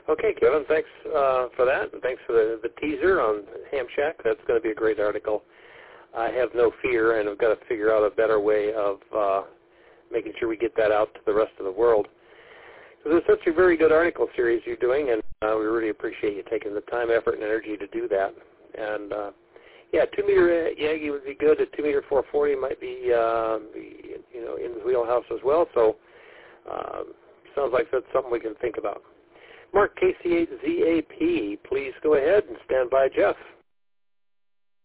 Okay, Kevin, thanks for that, and thanks for the teaser on Ham Shack. That's going to be a great article. I have no fear, and I've got to figure out a better way of making sure we get that out to the rest of the world. So there's such a very good article series you're doing, and we really appreciate you taking the time, effort, and energy to do that. And, 2-meter Yagi would be good. A 2-meter 440 might be, in the wheelhouse as well. So sounds like that's something we can think about. Mark, KC8ZAP, please go ahead and stand by Jeff.